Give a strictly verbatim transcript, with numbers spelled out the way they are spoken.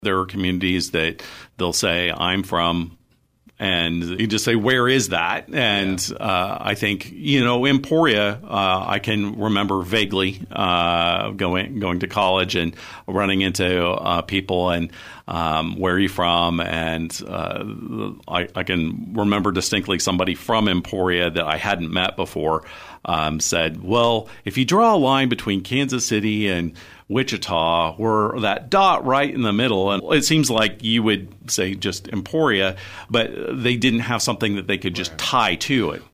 There are communities that they'll say, I'm from, and you just say, where is that? And yeah. uh, I think, you know, Emporia, uh, I can remember vaguely uh, going going to college and running into uh, people and um, where are you from? And uh, I, I can remember distinctly somebody from Emporia that I hadn't met before um, said, well, if you draw a line between Kansas City and Wichita, we're that dot right in the middle. And it seems like you would say just Emporia, but they didn't have something that they could just tie to it.